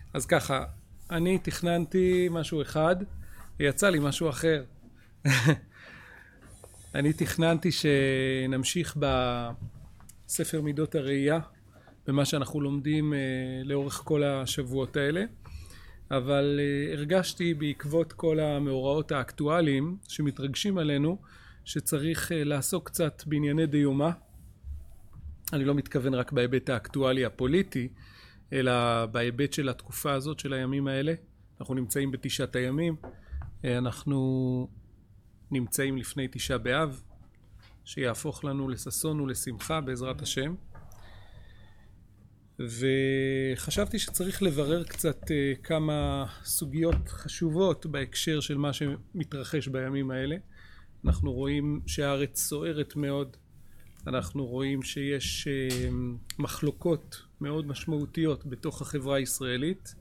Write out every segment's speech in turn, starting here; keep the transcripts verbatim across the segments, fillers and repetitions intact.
אז ככה, אני תכננתי משהו אחד, ויצא לי משהו אחר. אני תכננתי שנמשיך בספר מידות הראייה, במה שאנחנו לומדים לאורך כל השבועות האלה, אבל הרגשתי בעקבות כל המאורעות האקטואליים שמתרגשים עלינו, שצריך לעסוק קצת בענייני דיומא. אני לא מתכוון רק בהיבט האקטואלי הפוליטי, אלא בהיבט של התקופה הזאת של הימים האלה. אנחנו נמצאים בתשעת הימים, אנחנו נמצאים לפני תשעה באב, שיהפוך לנו לששון ולשמחה בעזרת השם. וחשבתי שצריך לברר קצת כמה סוגיות חשובות בהקשר של מה שמתרחש בימים האלה. אנחנו רואים שהארץ סוערת מאוד, אנחנו רואים שיש מחלוקות מאוד משמעותיות בתוך החברה הישראלית,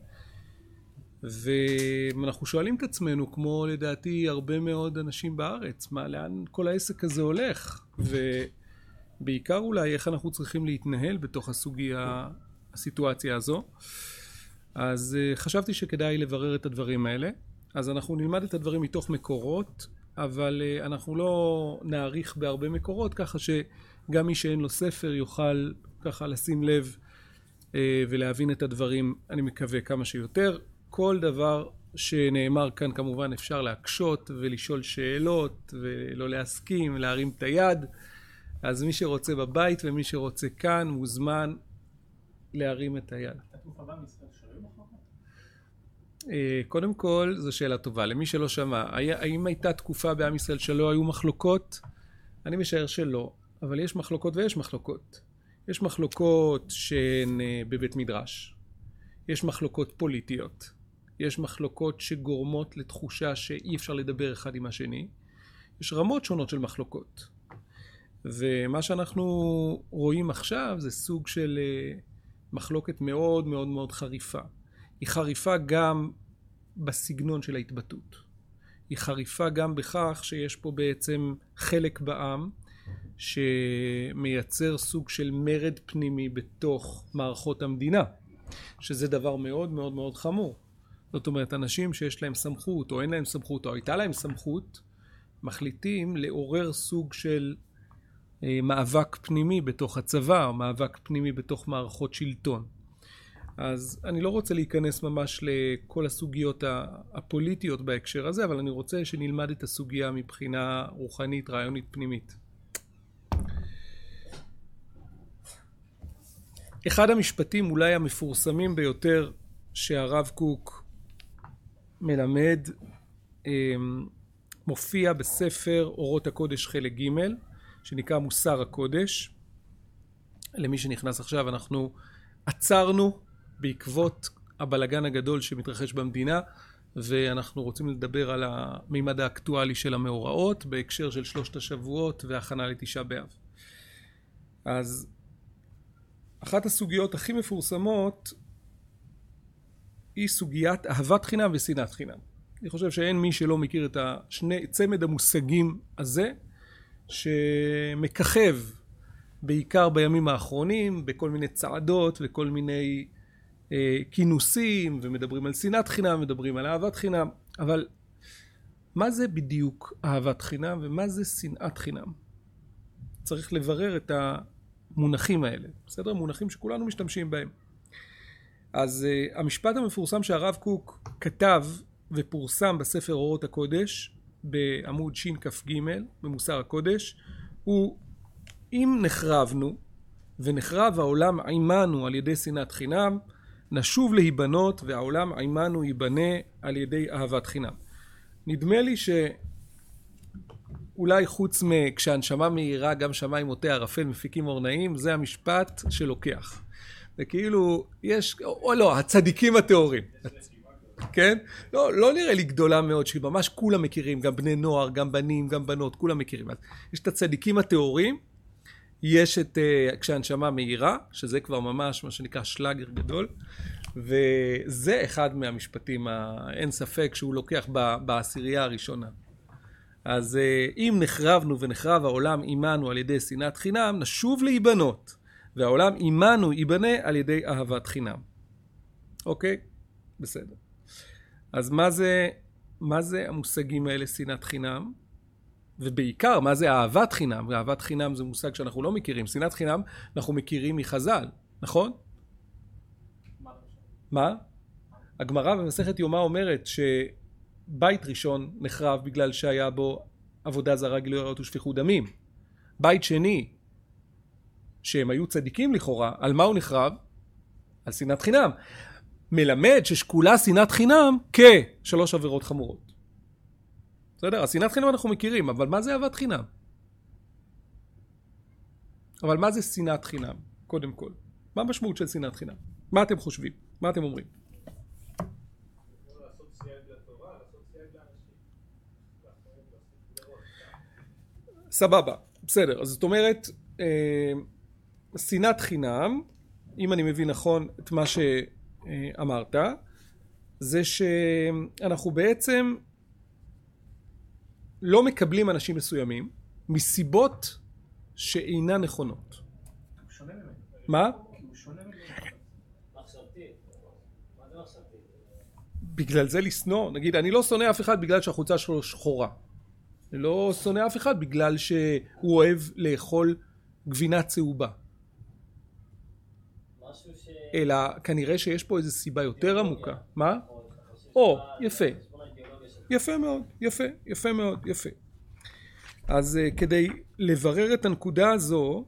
ואנחנו שואלים את עצמנו, כמו לדעתי הרבה מאוד אנשים בארץ, מה, לאן כל העסק הזה הולך? ובעיקר אולי איך אנחנו צריכים להתנהל בתוך הסוגיה, הסיטואציה הזו. אז חשבתי שכדאי לברר את הדברים האלה. אז אנחנו נלמד את הדברים מתוך מקורות, אבל אנחנו לא נעריך בהרבה מקורות, ככה שגם מי שאין לו ספר יוכל ככה לשים לב ולהבין את הדברים, אני מקווה, כמה שיותר. כל דבר שנאמר כאן כמובן אפשר להקשות ולשאול שאלות ולא להסכים, להרים את היד. אז מי שרוצה בבית ומי שרוצה כאן מוזמן להרים את היד. התקופה בעם ישראל שהיו מחלוקות? קודם כל, זו שאלה טובה. למי שלא שמע, האם הייתה תקופה בעם ישראל שלא היו מחלוקות? אני משער שלא, אבל יש מחלוקות ויש מחלוקות. יש מחלוקות שהן בבית מדרש. יש מחלוקות פוליטיות. יש מחלוקות שגורמות לתחושה שאי אפשר לדבר אחד עם השני. יש רמות שונות של מחלוקות. ומה שאנחנו רואים עכשיו זה סוג של מחלוקת מאוד מאוד מאוד חריפה. היא חריפה גם בסגנון של ההתבטאות. היא חריפה גם בכך שיש פה בעצם חלק בעם שמייצר סוג של מרד פנימי בתוך מערכות המדינה, שזה דבר מאוד מאוד מאוד חמור. זאת אומרת, אנשים שיש להם סמכות או אין להם סמכות או הייתה להם סמכות, מחליטים לעורר סוג של מאבק פנימי בתוך הצבא או מאבק פנימי בתוך מערכות שלטון. אז אני לא רוצה להיכנס ממש לכל הסוגיות הפוליטיות בהקשר הזה, אבל אני רוצה שנלמד את הסוגיה מבחינה רוחנית, רעיונית, פנימית. אחד המשפטים אולי המפורסמים ביותר שהרב קוק מלמד, מופיע בספר אורות הקודש חלק ג' שנקרא מוסר הקודש. למי שנכנס עכשיו, אנחנו עצרנו בעקבות הבלגן הגדול שמתרחש במדינה, ואנחנו רוצים לדבר על המימד האקטואלי של המאורעות בהקשר של שלושת השבועות והכנה לתשעה באב. אז אחת הסוגיות הכי מפורסמות היא סוגיית אהבת חינם ושנאת חינם. אני חושב שאין מי שלא מכיר את השני צמד המושגים הזה, שמככב בעיקר בימים האחרונים בכל מיני צעדות וכל מיני אה, כינוסים, ומדברים על שנאת חינם, מדברים על אהבת חינם. אבל מה זה בדיוק אהבת חינם ומה זה שנאת חינם? צריך לברר את המונחים האלה, בסדר? מונחים שכולנו משתמשים בהם. אז uh, המשפט המפורסם שהרב קוק כתב ופורסם בספר אורות הקודש בעמוד שין כף ג' במוסר הקודש הוא: אם נחרבנו ונחרב העולם עימנו על ידי שנאת חינם, נשוב להיבנות והעולם עימנו ייבנה על ידי אהבת חינם. נדמה לי שאולי חוץ מכשהנשמה מהירה גם שמיים מוטה ערפל מפיקים אור נעים, זה המשפט שלוקח. זה כאילו, יש, או לא, הצדיקים התיאורים. כן? לא, לא נראה לי גדולה מאוד, שממש כולם מכירים, גם בני נוער, גם בנים, גם בנות, כולם מכירים. אז יש את הצדיקים התיאורים, יש את uh, כשהנשמה מהירה, שזה כבר ממש מה שנקרא שלאגר גדול, וזה אחד מהמשפטים, אין ספק שהוא לוקח ב, בעשירייה הראשונה. אז uh, אם נחרבנו ונחרב העולם עימנו על ידי שנאת חינם, נשוב להיבנות. והעולם עימנו ייבנה על ידי אהבת חינם. אוקיי? בסדר. אז מה זה, מה זה המושגים האלה שנאת חינם? ובעיקר, מה זה אהבת חינם? ואהבת חינם זה מושג שאנחנו לא מכירים. שנאת חינם אנחנו מכירים מחז"ל, נכון? מה? הגמרא במסכת יומא אומרת שבית ראשון נחרב בגלל שהיה בו עבודה זרה, גילוי עריות ושפיכות דמים. בית שני, שהם היו צדיקים לכאורה, על מה הוא נחרב? על שנאת חינם. מלמד ששקולה שנאת חינם כשלוש עבירות חמורות. בסדר? אז שנאת חינם אנחנו מכירים, אבל מה זה אהבת חינם? אבל מה זה שנאת חינם? קודם כל. מה המשמעות של שנאת חינם? מה אתם חושבים? מה אתם אומרים? סבבה, בסדר. אז זאת אומרת, אה, שנאת חינם, אם אני מבין נכון את מה שאמרת, זה שאנחנו בעצם לא מקבלים אנשים מסוימים מסיבות שאינן נכונות. הוא שונה ממנו. מה? הוא שונה ממנו. מחשבתי. מה זה מחשבתי? בגלל זה לשנוא. נגיד, אני לא שונא אף אחד בגלל שהחולצה שלו שחורה. אני לא שונא אף אחד בגלל שהוא אוהב לאכול גבינה צהובה. משהו ש... אלא כנראה שיש פה איזו סיבה יותר עמוקה. מה? או, יפה. יפה מאוד, יפה, יפה מאוד, יפה. אז uh, כדי לברר את הנקודה הזו,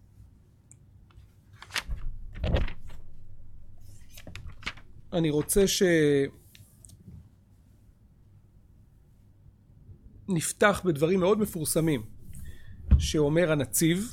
אני רוצה שנפתח בדברים מאוד מפורסמים שאומר הנציב.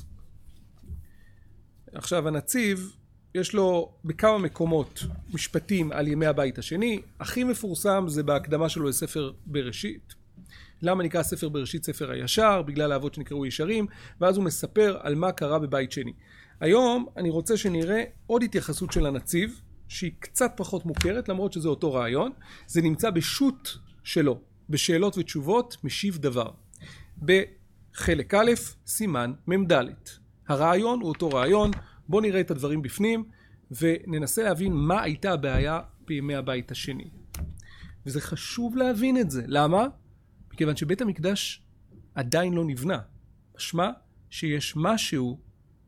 עכשיו הנציב יש לו בכמה מקומות משפטים על ימי הבית השני. הכי מפורסם זה בהקדמה שלו לספר בראשית. למה נקרא ספר בראשית ספר הישר? בגלל האבות שנקראו ישרים. ואז הוא מספר על מה קרה בבית שני. היום אני רוצה שנראה עוד התייחסות של הנציב, שהיא קצת פחות מוכרת, למרות שזה אותו רעיון. זה נמצא בשו"ת שלו, בשאלות ותשובות משיב דבר. בחלק א', סימן ממד. הרעיון הוא אותו רעיון. בואו נראה את הדברים בפנים וננסה להבין מה הייתה הבעיה בימי הבית השני. וזה חשוב להבין את זה. למה? מכיוון שבית המקדש עדיין לא נבנה. משמע שיש משהו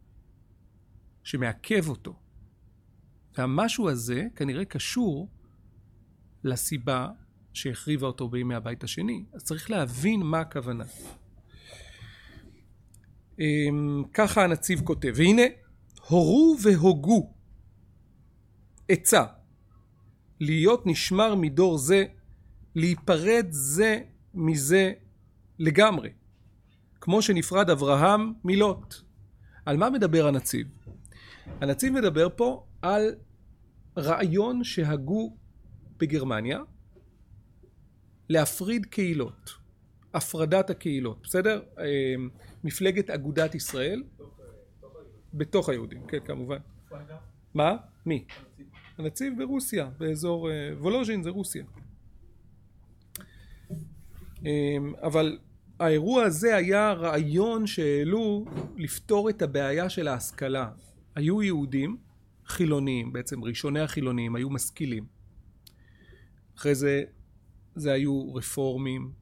שמעכב אותו. והמשהו הזה כנראה קשור לסיבה שהחריבה אותו בימי הבית השני. אז צריך להבין מה הכוונה. ככה הנציב כותב. והנה, הורו והוגו עצה להיות נשמר מדור זה, להיפרד זה מזה לגמרי, כמו שנפרד אברהם מלוט. על מה מדבר הנציב? הנציב מדבר פה על רעיון שהגו בגרמניה להפריד קהילות, הפרדת הקהילות, בסדר? מפלגת אגודת ישראל בתוך היהודים, כן, כמובן. מה? מי? הנציב ברוסיה, באזור וולוז'ין זה רוסיה. אבל האירוע הזה היה רעיון שהעלו לפתור את הבעיה של ההשכלה. היו יהודים חילוניים, בעצם ראשוני החילוניים, היו משכילים. אחרי זה, זה היו רפורמים.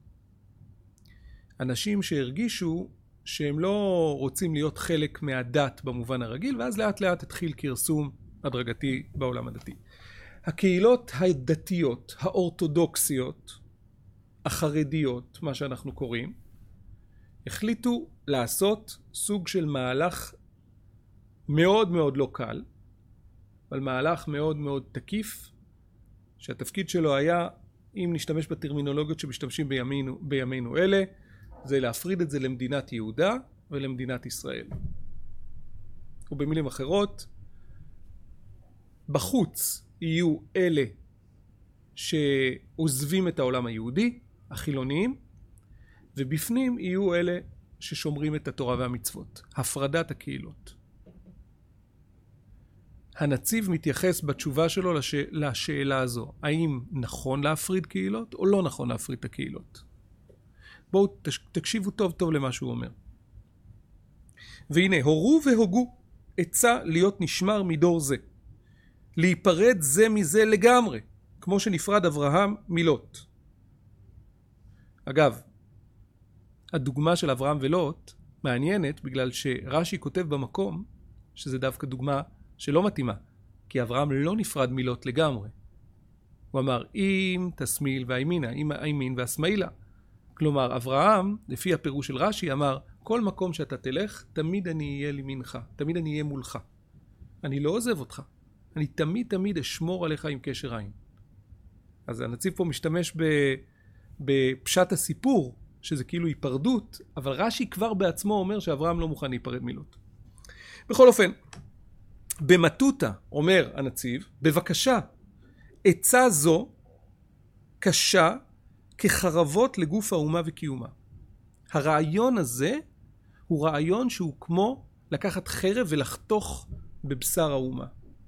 אנשים שהרגישו שהם לא רוצים להיות חלק מהדת במובן הרגיל, ואז לאט לאט התחיל כרסום הדרגתי בעולם הדתי. הקהילות הדתיות, האורתודוקסיות, החרדיות, מה שאנחנו קוראים, החליטו לעשות סוג של מהלך מאוד מאוד לא קל, אבל מהלך מאוד מאוד תקיף, שהתפקיד שלו היה, אם נשתמש בטרמינולוגיות שמשתמשים בימינו, בימינו אלה, זה להפריד את זה למדינת יהודה ולמדינת ישראל. ובמילים אחרות, בחוץ יהיו אלה שעוזבים את העולם היהודי, החילוניים, ובפנים יהיו אלה ששומרים את התורה והמצוות. הפרדת הקהילות. הנציב מתייחס בתשובה שלו לש... לשאלה הזו, האם נכון להפריד קהילות או לא נכון להפריד את הקהילות. בואו תקשיבו טוב טוב למה שהוא אומר. והנה, הורו והוגו עצה להיות נשמר מדור זה. להיפרד זה מזה לגמרי, כמו שנפרד אברהם מלוט. אגב, הדוגמה של אברהם ולוט מעניינת בגלל שרש"י כותב במקום שזה דווקא דוגמה שלא מתאימה, כי אברהם לא נפרד מלוט לגמרי. הוא אמר, אם תשמיל והימינה, אם הימין והשמאלה. כלומר, אברהם, לפי הפירוש של רש"י, אמר, כל מקום שאתה תלך, תמיד אני אהיה לימינך, תמיד אני אהיה מולך. אני לא עוזב אותך. אני תמיד תמיד אשמור עליך עם קשר עין. אז הנציב פה משתמש בפשט הסיפור, שזה כאילו היפרדות, אבל רש"י כבר בעצמו אומר שאברהם לא מוכן להיפרד מלוט. בכל אופן, במטותא, אומר הנציב, בבקשה, עצה זו קשה כחרבות לגוף האומה וקיומה. הרעיון הזה הוא רעיון שהוא כמו לקחת חרב ולחתוך בבשר האומה.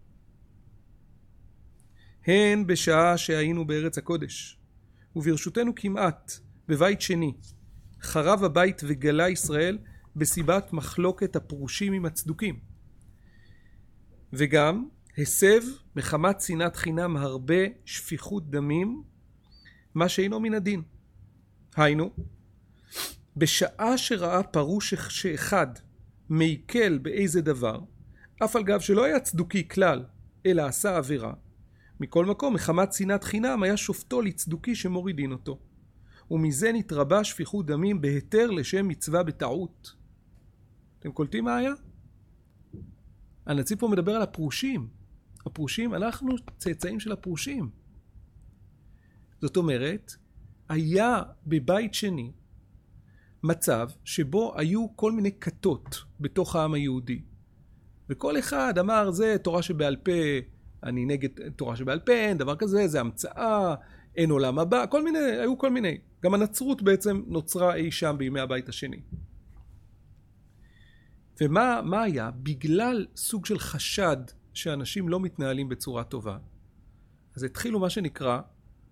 הן בשעה שהיינו בארץ הקודש, וברשותנו כמעט בבית שני, חרב הבית וגלה ישראל בסיבת מחלוקת הפרושים עם הצדוקים. וגם הסב מחמת שנאת חינם הרבה שפיכות דמים, מה שאינו מן הדין. היינו, בשעה שראה פרוש שאחד מעיכל באיזה דבר, אף על גב שלא היה צדוקי כלל, אלא עשה עבירה, מכל מקום, מחמת שנאת חינם היה שופטו לצדוקי שמורידין אותו. ומזה נתרבה שפיכות דמים בהיתר לשם מצווה בטעות. אתם קולטים מה היה? הנציב פה מדבר על הפרושים. הפרושים, אנחנו צאצאים של הפרושים. זאת אומרת, היה בבית שני מצב שבו היו כל מיני כתות בתוך העם היהודי. וכל אחד אמר, זה תורה שבעל פה, אני נגד תורה שבעל פה, אין דבר כזה, זה המצאה, אין עולם הבא, כל מיני, היו כל מיני. גם הנצרות בעצם נוצרה אי שם בימי הבית השני. ומה מה היה? בגלל סוג של חשד שאנשים לא מתנהלים בצורה טובה, אז התחילו מה שנקרא,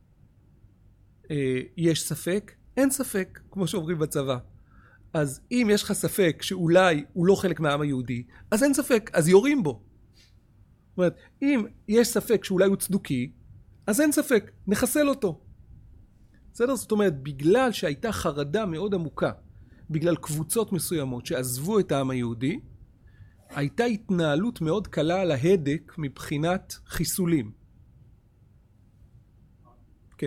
אה, יש ספק, אין ספק, כמו שאומרים בצבא. אז אם יש לך ספק שאולי הוא לא חלק מהעם היהודי, אז אין ספק, אז יורים בו. זאת אומרת, אם יש ספק שאולי הוא צדוקי, אז אין ספק, נחסל אותו. בסדר? זאת אומרת, בגלל שהייתה חרדה מאוד עמוקה, בגלל קבוצות מסוימות שעזבו את העם היהודי, הייתה התנהלות מאוד קלה על ההדק מבחינת חיסולים. כן.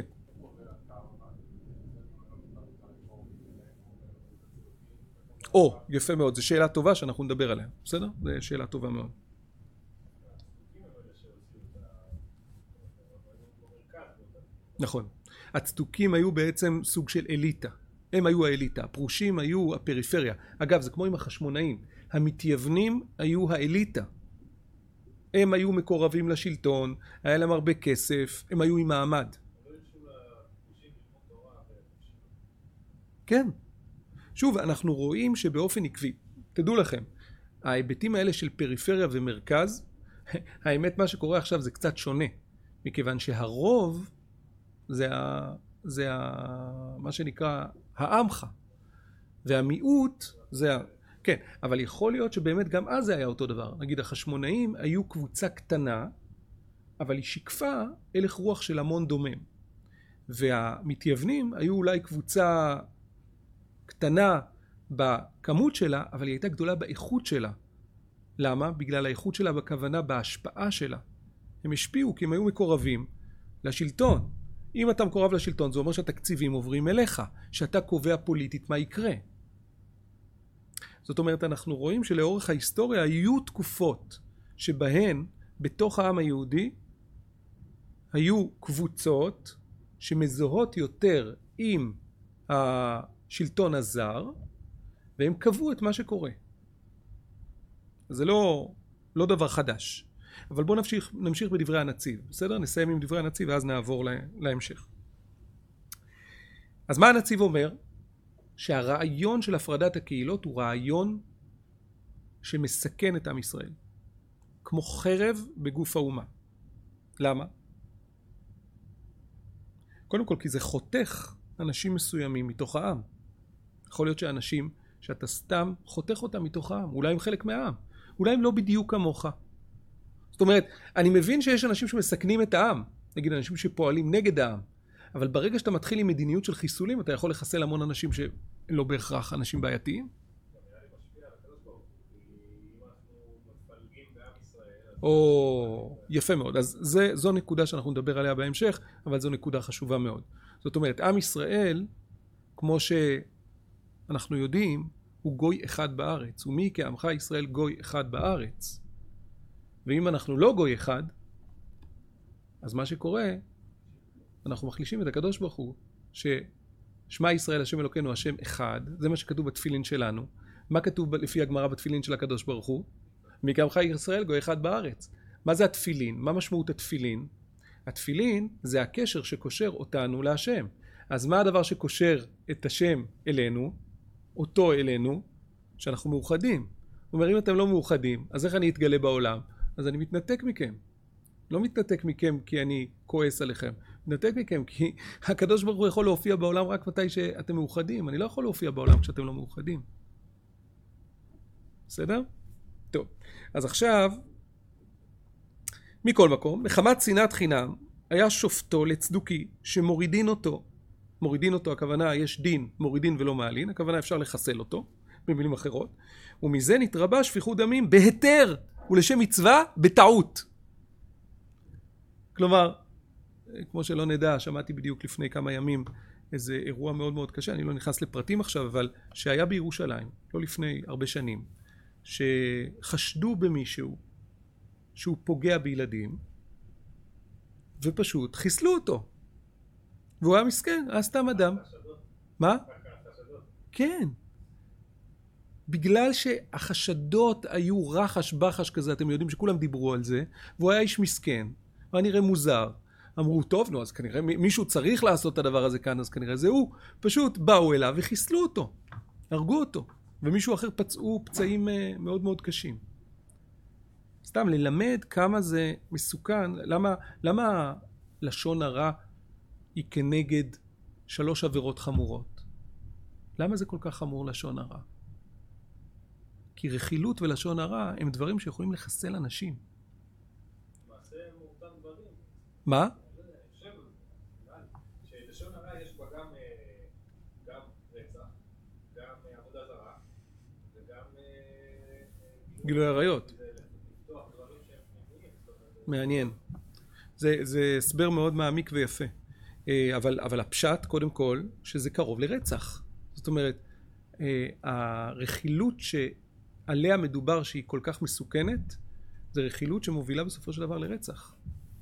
או, יפה מאוד, זו שאלה טובה שאנחנו נדבר עליה, בסדר? זו שאלה טובה מאוד. נכון. הצדוקים היו בעצם סוג של אליטה. הם היו האליטה. הפרושים היו הפריפריה. אגב, זה כמו עם החשמונאים. המתייוונים היו האליטה. הם היו מקורבים לשלטון, היה להם הרבה כסף, הם היו עם מעמד. כן. שוב, אנחנו רואים שבאופן עקבי, תדעו לכם, ההיבטים האלה של פריפריה ומרכז, האמת מה שקורה עכשיו זה קצת שונה, מכיוון שהרוב זה, ה, זה ה, מה שנקרא העמך, והמיעוט זה ה... כן, אבל יכול להיות שבאמת גם אז זה היה אותו דבר. נגיד, החשמונאים היו קבוצה קטנה, אבל היא שיקפה הלך רוח של המון דומם. והמתייוונים היו אולי קבוצה קטנה בכמות שלה, אבל היא הייתה גדולה באיכות שלה. למה? בגלל האיכות שלה בכוונה, בהשפעה שלה. הם השפיעו כי הם היו מקורבים לשלטון. אם אתה מקורב לשלטון, זה אומר שהתקציבים עוברים אליך, שאתה קובע פוליטית מה יקרה. זאת אומרת, אנחנו רואים שלאורך ההיסטוריה היו תקופות שבהן בתוך העם היהודי היו קבוצות שמזוהות יותר עם השלטון הזר, והם קבעו את מה שקורה. זה לא, לא דבר חדש. אבל בואו נמשיך, נמשיך בדברי הנציב. בסדר? נסיים עם דברי הנציב ואז נעבור לה, להמשך. אז מה הנציב אומר? שהרעיון של הפרדת הקהילות הוא רעיון שמסכן את עם ישראל. כמו חרב בגוף האומה. למה? קודם כל כי זה חותך אנשים מסוימים מתוך העם. יכול להיות שאנשים שאתה סתם חותך אותם מתוך העם. אולי הם חלק מהעם. אולי הם לא בדיוק כמוך. זאת אומרת, אני מבין שיש אנשים שמסכנים את העם. נגיד אנשים שפועלים נגד העם. אבל ברגע שאתה מתחיל עם מדיניות של חיסולים, אתה יכול לחסל המון אנשים שלא בהכרח אנשים בעייתיים. או, יפה מאוד. אז זה, זו נקודה שאנחנו נדבר עליה בהמשך, אבל זו נקודה חשובה מאוד. זאת אומרת, עם ישראל, כמו שאנחנו יודעים, הוא גוי אחד בארץ. ומי כעמך ישראל גוי אחד בארץ. ואם אנחנו לא גוי אחד, אז מה שקורה, אנחנו מחלישים את הקדוש ברוך הוא, ששמע ישראל השם אלוקינו השם אחד, זה מה שכתוב בתפילין שלנו. מה כתוב לפי הגמרא בתפילין של הקדוש ברוך הוא? מי כעמך ישראל גוי אחד בארץ. מה זה התפילין? מה משמעות התפילין? התפילין זה הקשר שקושר אותנו להשם. אז מה הדבר שקושר את השם אלינו, אותו אלינו, שאנחנו מאוחדים? הוא אומר, אם אתם לא מאוחדים, אז איך אני אתגלה בעולם? אז אני מתנתק מכם. לא מתנתק מכם כי אני כועס עליכם. מתנתק מכם כי הקדוש ברוך הוא יכול להופיע בעולם רק מתי שאתם מאוחדים. אני לא יכול להופיע בעולם כשאתם לא מאוחדים. בסדר? טוב. אז עכשיו, מכל מקום, מחמת שנאת חינם, היה שופטו לצדוקי שמורידין אותו. מורידין אותו, הכוונה, יש דין, מורידין ולא מעלין. הכוונה אפשר לחסל אותו, במילים אחרות. ומזה נתרבה שפיכות דמים בהיתר ולשם מצווה בטעות. כלומר, כמו שלא נדע, שמעתי בדיוק לפני כמה ימים איזה אירוע מאוד מאוד קשה, אני לא נכנס לפרטים עכשיו, אבל שהיה בירושלים, לא לפני הרבה שנים, שחשדו במישהו שהוא פוגע בילדים, ופשוט חיסלו אותו. והוא היה מסכן, היה סתם אדם. מה? כן. בגלל שהחשדות היו רחש בחש כזה, אתם יודעים שכולם דיברו על זה, והוא היה איש מסכן, היה נראה מוזר. אמרו, טוב, נו, אז כנראה מישהו צריך לעשות את הדבר הזה כאן, אז כנראה זה הוא. פשוט באו אליו וחיסלו אותו, הרגו אותו, ומישהו אחר פצעו פצעים מאוד מאוד קשים. סתם ללמד כמה זה מסוכן, למה, למה לשון הרע היא כנגד שלוש עבירות חמורות? למה זה כל כך חמור לשון הרע? כי רכילות ולשון הרע הם דברים שיכולים לחסל אנשים. למעשה הם אותם דברים. מה? שלשון הרע יש בה גם, גם רצח, גם עבודה זרה, וגם גילוי עריות. מעניין. זה, זה הסבר מאוד מעמיק ויפה. אבל, אבל הפשט, קודם כל, שזה קרוב לרצח. זאת אומרת, הרכילות שעליה מדובר שהיא כל כך מסוכנת, זה רכילות שמובילה בסופו של דבר לרצח.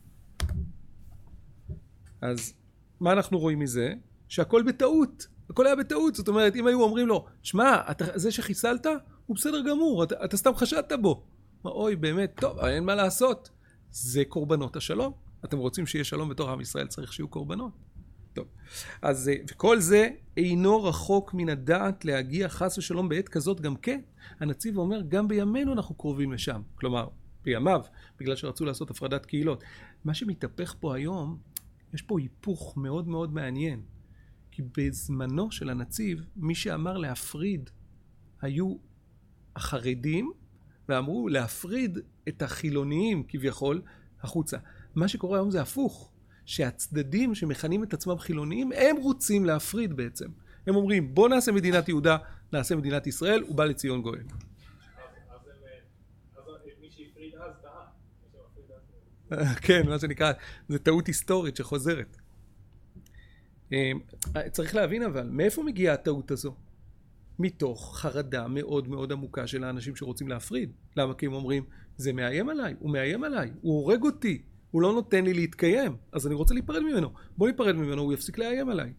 אז מה אנחנו רואים מזה? שהכל בטעות. הכל היה בטעות. זאת אומרת, אם היו אומרים לו, שמע, זה שחיסלת, הוא בסדר גמור, אתה, אתה סתם חשדת בו. מה, אוי, באמת, טוב, אין מה לעשות. זה קורבנות השלום. אתם רוצים שיהיה שלום בתוך עם ישראל, צריך שיהיו קורבנות. טוב, אז וכל זה אינו רחוק מן הדעת להגיע חס ושלום בעת כזאת גם כן. הנציב אומר, גם בימינו אנחנו קרובים לשם. כלומר, בימיו, בגלל שרצו לעשות הפרדת קהילות. מה שמתהפך פה היום, יש פה היפוך מאוד מאוד מעניין. כי בזמנו של הנציב, מי שאמר להפריד היו החרדים, ואמרו להפריד את החילוניים כביכול החוצה. מה שקורה היום זה הפוך, שהצדדים שמכנים את עצמם חילוניים, הם רוצים להפריד בעצם. הם אומרים, בוא נעשה מדינת יהודה, נעשה מדינת ישראל, ובא לציון גואל. אז מי שהפריד אז טעה. כן, מה שנקרא, זה טעות היסטורית שחוזרת. צריך להבין אבל, מאיפה מגיעה הטעות הזו? מתוך חרדה מאוד מאוד עמוקה של האנשים שרוצים להפריד. למה? כי הם אומרים, זה מאיים עליי, הוא מאיים עליי, הוא הורג אותי, הוא לא נותן לי להתקיים, אז אני רוצה להיפרד ממנו. בוא ניפרד ממנו, הוא יפסיק לאיים עליי.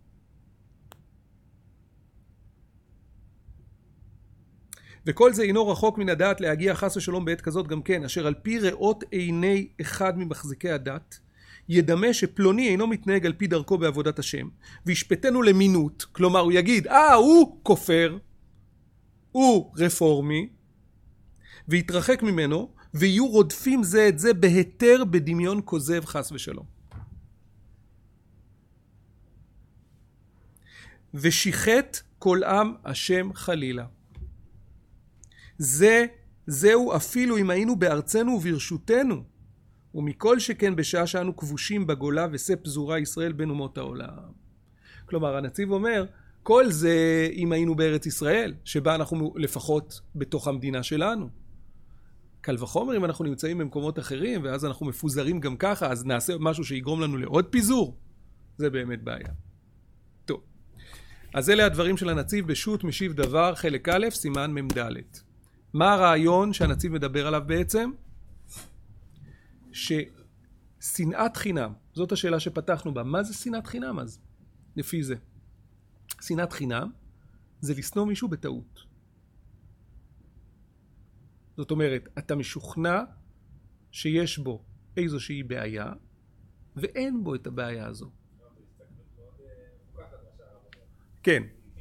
וכל זה אינו רחוק מן הדעת להגיע חס ושלום בעת כזאת גם כן, אשר על פי ראות עיני אחד ממחזיקי הדת, ידמה שפלוני אינו מתנהג על פי דרכו בעבודת השם, וישפטנו למינות, כלומר הוא יגיד, אה, הוא כופר, הוא רפורמי, ויתרחק ממנו, ויהיו רודפים זה את זה בהיתר בדמיון כוזב חס ושלום. ושיחת כל עם השם חלילה. זה, זהו אפילו אם היינו בארצנו וברשותנו, ומכל שכן בשעה שאנו כבושים בגולה ושא פזורה ישראל בין אומות העולם. כלומר, הנציב אומר, כל זה אם היינו בארץ ישראל, שבה אנחנו לפחות בתוך המדינה שלנו. קל וחומר אם אנחנו נמצאים במקומות אחרים, ואז אנחנו מפוזרים גם ככה, אז נעשה משהו שיגרום לנו לעוד פיזור. זה באמת בעיה. טוב. אז אלה הדברים של הנציב בשו"ת משיב דבר, חלק א', סימן ממד. מה הרעיון שהנציב מדבר עליו בעצם? ששנאת חינם, זאת השאלה שפתחנו בה. מה זה שנאת חינם אז? לפי זה. שנאת חינם זה לשנוא מישהו בטעות. זאת אומרת, אתה משוכנע שיש בו איזושהי בעיה, ואין בו את הבעיה הזו. כן.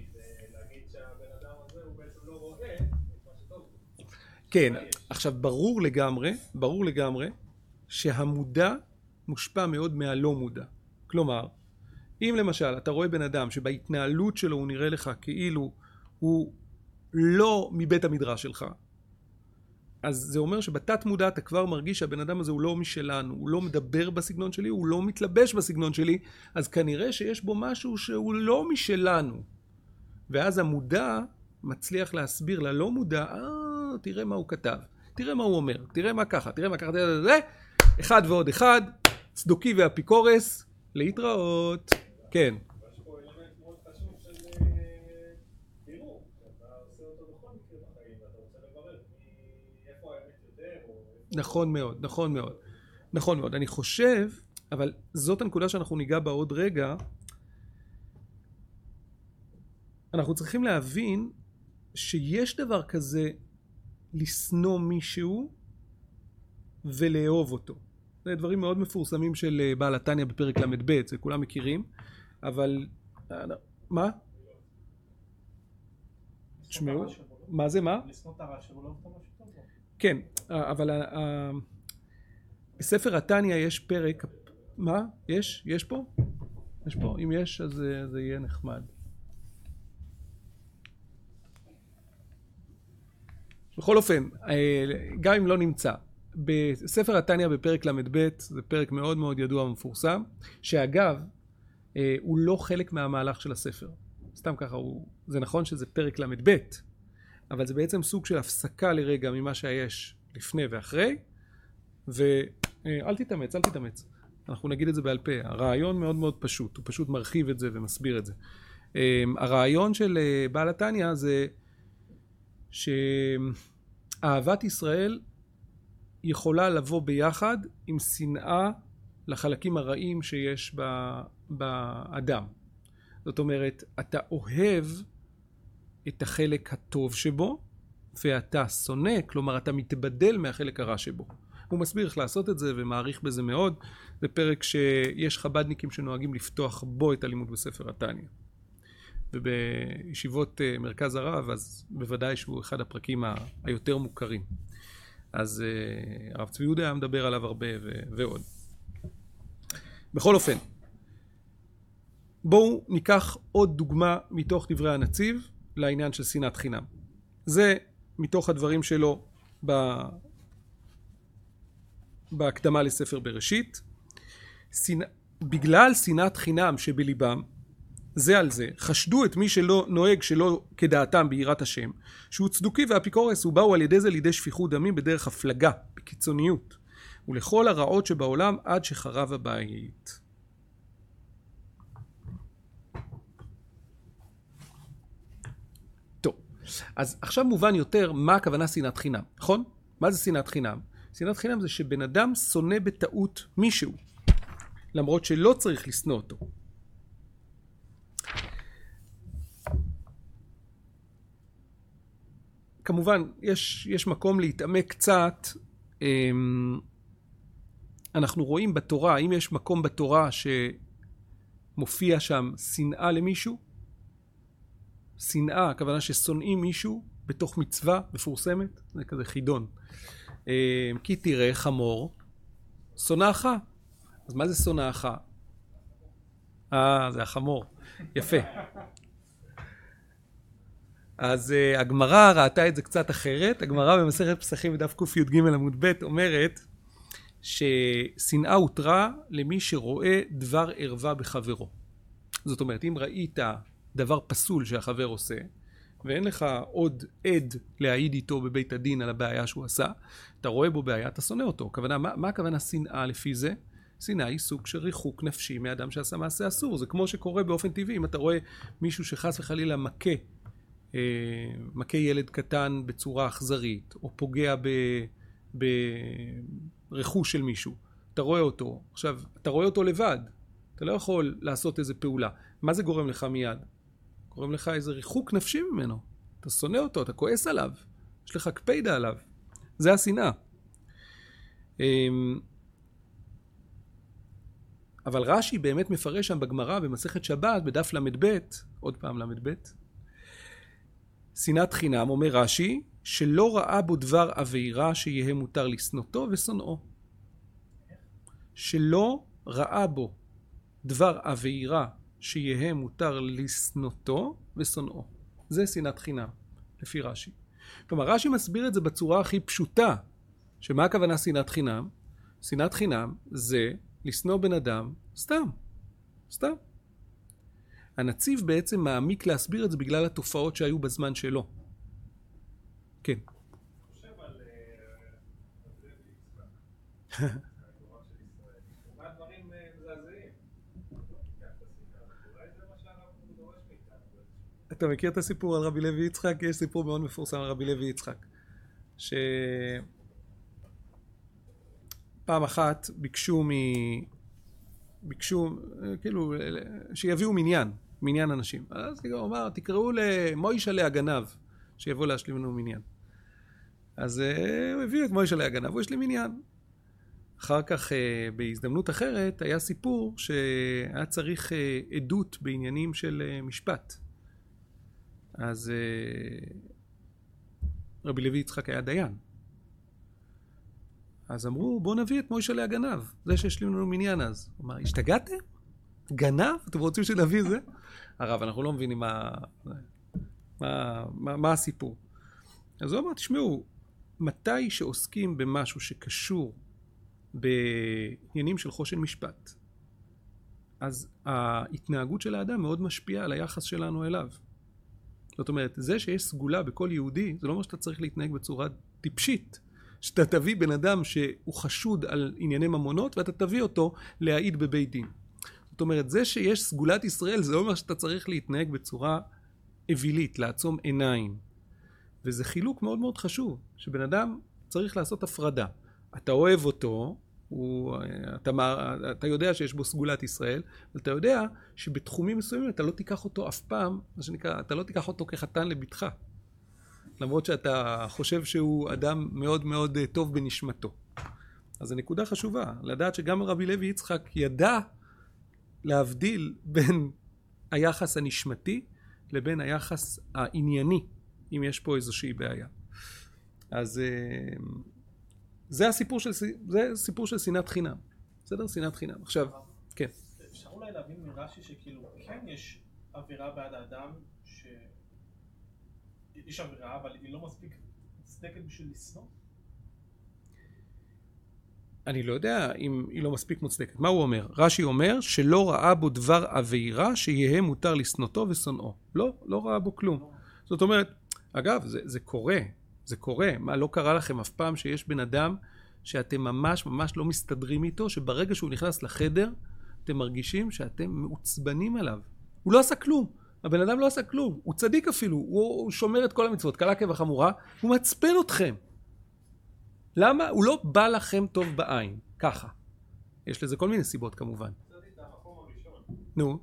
כן, עכשיו ברור לגמרי, ברור לגמרי, שהמודע מושפע מאוד מהלא מודע. כלומר, אם למשל אתה רואה בן אדם שבהתנהלות שלו הוא נראה לך כאילו הוא לא מבית המדרש שלך, אז זה אומר שבתת מודע אתה כבר מרגיש שהבן אדם הזה הוא לא משלנו, הוא לא מדבר בסגנון שלי, הוא לא מתלבש בסגנון שלי, אז כנראה שיש בו משהו שהוא לא משלנו. ואז המודע מצליח להסביר ללא מודע, אה, תראה מה הוא כתב, תראה מה הוא אומר, תראה מה ככה, תראה מה ככה, תראה זה, אחד ועוד אחד, צדוקי והאפיקורס, להתראות. כן. נכון מאוד, נכון מאוד. נכון מאוד. אני חושב, אבל זאת הנקודה שאנחנו ניגע בה עוד רגע, אנחנו צריכים להבין שיש דבר כזה לשנוא מישהו ולאהוב אותו. זה דברים מאוד מפורסמים של בעל התניא בפרק למד ב', זה כולם מכירים, אבל מה? תשמעו, מה זה מה? לשנוא את הרע שלו, לא אהוב את מה שטוב לו. כן, אבל בספר התניא יש פרק, מה? יש? יש פה? יש פה? אם יש, אז זה יהיה נחמד. בכל אופן, גם אם לא נמצא, בספר התניא בפרק למד ב', זה פרק מאוד מאוד ידוע ומפורסם, שאגב, הוא לא חלק מהמהלך של הספר. סתם ככה, הוא, זה נכון שזה פרק למד ב', אבל זה בעצם סוג של הפסקה לרגע ממה שיש לפני ואחרי, ואל תתאמץ, אל תתאמץ. אנחנו נגיד את זה בעל פה. הרעיון מאוד מאוד פשוט, הוא פשוט מרחיב את זה ומסביר את זה. הרעיון של בעל התניא זה שאהבת ישראל יכולה לבוא ביחד עם שנאה לחלקים הרעים שיש באדם. זאת אומרת, אתה אוהב את החלק הטוב שבו, ואתה שונא, כלומר אתה מתבדל מהחלק הרע שבו. הוא מסביר איך לעשות את זה ומעריך בזה מאוד. זה פרק שיש חבדניקים שנוהגים לפתוח בו את הלימוד בספר התניא. ובישיבות מרכז הרב, אז בוודאי שהוא אחד הפרקים היותר מוכרים. אז הרב צבי יהודה היה מדבר עליו הרבה ועוד. בכל אופן, בואו ניקח עוד דוגמה מתוך דברי הנציב לעניין של שנאת חינם. זה מתוך הדברים שלו ב... בהקדמה לספר בראשית. שנ... בגלל שנאת חינם שבליבם, זה על זה, חשדו את מי שלא נוהג שלא כדעתם ביראת השם, שהוא צדוקי ואפיקורס, ובאו על ידי זה לידי שפיכות דמים בדרך הפלגה, בקיצוניות, ולכל הרעות שבעולם עד שחרב הבית. טוב, אז עכשיו מובן יותר מה הכוונה שנאת חינם, נכון? מה זה שנאת חינם? שנאת חינם זה שבן אדם שונא בטעות מישהו, למרות שלא צריך לשנוא אותו. כמובן, יש, יש מקום להתעמק קצת. אנחנו רואים בתורה, אם יש מקום בתורה שמופיע שם שנאה למישהו, שנאה, הכוונה ששונאים מישהו בתוך מצווה מפורסמת, זה כזה חידון. כי תראה חמור, שונאך. אז מה זה שונאך? אה, זה החמור. יפה. אז uh, הגמרא ראתה את זה קצת אחרת. הגמרא במסכת פסחים בדף קי"ג עמוד ב' אומרת ששנאה הותרה למי שרואה דבר ערווה בחברו. זאת אומרת, אם ראית דבר פסול שהחבר עושה, ואין לך עוד עד להעיד איתו בבית הדין על הבעיה שהוא עשה, אתה רואה בו בעיה, אתה שונא אותו. הכוונה, מה, מה הכוונה שנאה לפי זה? שנאה היא סוג של ריחוק נפשי מאדם שעשה מעשה אסור. זה כמו שקורה באופן טבעי, אם אתה רואה מישהו שחס וחלילה מכה, אה, מכה ילד קטן בצורה אכזרית, או פוגע ב, ברכוש של מישהו, אתה רואה אותו. עכשיו, אתה רואה אותו לבד, אתה לא יכול לעשות איזה פעולה. מה זה גורם לך מיד? גורם לך איזה ריחוק נפשי ממנו. אתה שונא אותו, אתה כועס עליו, יש לך קפידה עליו. זה השנאה. אבל רש"י באמת מפרש שם בגמרא במסכת שבת בדף למד ב', עוד פעם למד ב', שנאת חינם, אומר רש"י, שלא ראה בו דבר עבירה שיהיה מותר לשנותו ושונאו. שלא ראה בו דבר עבירה שיהיה מותר לשנותו ושונאו. זה שנאת חינם, לפי רש"י. כלומר, רש"י מסביר את זה בצורה הכי פשוטה. שמה הכוונה שנאת חינם? שנאת חינם זה לשנוא בן אדם סתם. סתם. הנציב בעצם מעמיק להסביר את זה בגלל התופעות שהיו בזמן שלו. כן. חושב על זה ביצחק. מה דברים מזעזעים? אולי זה מה שאנחנו דורש מאיתנו. אתה מכיר את הסיפור על רבי לוי יצחק? יש סיפור מאוד מפורסם על רבי לוי יצחק. שפעם אחת ביקשו מ... ביקשו, כאילו, שיביאו מניין, מניין אנשים. אז הוא אמר, תקראו למוישלה הגנב, שיבוא להשלים לנו מניין. אז הוא הביאו את מוישלה הגנב, הוא יש לי מניין. אחר כך, בהזדמנות אחרת, היה סיפור שהיה צריך עדות בעניינים של משפט. אז רבי לוי יצחק היה דיין. אז אמרו, בואו נביא את מוישלה הגנב, זה שהשלים לנו מניין אז. הוא אמר, השתגעתם? גנב? אתם רוצים שנביא זה? הרב, אנחנו לא מבינים מה, מה, מה, מה הסיפור. אז הוא אמר, תשמעו, מתי שעוסקים במשהו שקשור בעניינים של חושן משפט, אז ההתנהגות של האדם מאוד משפיעה על היחס שלנו אליו. זאת אומרת, זה שיש סגולה בכל יהודי, זה לא אומר שאתה צריך להתנהג בצורה טיפשית. שאתה תביא בן אדם שהוא חשוד על ענייני ממונות, ואתה תביא אותו להעיד בבית דין. זאת אומרת, זה שיש סגולת ישראל, זה אומר שאתה צריך להתנהג בצורה אווילית, לעצום עיניים. וזה חילוק מאוד מאוד חשוב, שבן אדם צריך לעשות הפרדה. אתה אוהב אותו, הוא, אתה, אתה יודע שיש בו סגולת ישראל, אבל אתה יודע שבתחומים מסוימים אתה לא תיקח אותו אף פעם, מה שנקרא, אתה לא תיקח אותו כחתן לביתך. למרות שאתה חושב שהוא אדם מאוד מאוד טוב בנשמתו. אז הנקודה חשובה, לדעת שגם רבי לוי יצחק ידע להבדיל בין היחס הנשמתי לבין היחס הענייני, אם יש פה איזושהי בעיה. אז זה הסיפור של, זה סיפור של שנאת חינם. בסדר? שנאת חינם. עכשיו, כן. אפשר אולי להבין מרש"י שכאילו כן יש עבירה בעד האדם ש... יש עבירה, אבל היא לא מספיק מוצדקת בשביל לשנוא? אני לא יודע אם היא לא מספיק מוצדקת. מה הוא אומר? רש"י אומר שלא ראה בו דבר עבירה שיהיה מותר לשנותו ושונאו. לא, לא ראה בו כלום. זאת אומרת, אגב, זה, זה קורה. זה קורה. מה, לא קרה לכם אף פעם שיש בן אדם שאתם ממש ממש לא מסתדרים איתו, שברגע שהוא נכנס לחדר, אתם מרגישים שאתם מעוצבנים עליו. הוא לא עשה כלום. הבן אדם לא עשה כלום, הוא צדיק אפילו, הוא שומר את כל המצוות, קלה כבחמורה, הוא מצפן אתכם. למה? הוא לא בא לכם טוב בעין, ככה. יש לזה כל מיני סיבות כמובן. צדיק המקום הראשון. נו.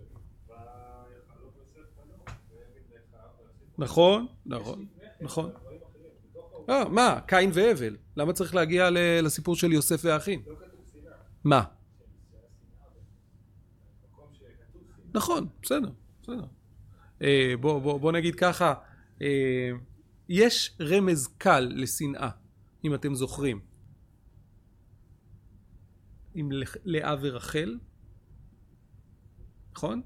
נכון, נכון, נכון. אה, מה? קין והבל. למה צריך להגיע לסיפור של יוסף והאחים? לא כתוב שנאה. מה? מקום שכתוב שנאה. נכון, בסדר, בסדר. בוא, בוא, בוא נגיד ככה, יש רמז קל לשנאה, אם אתם זוכרים. עם לאה ורחל, נכון?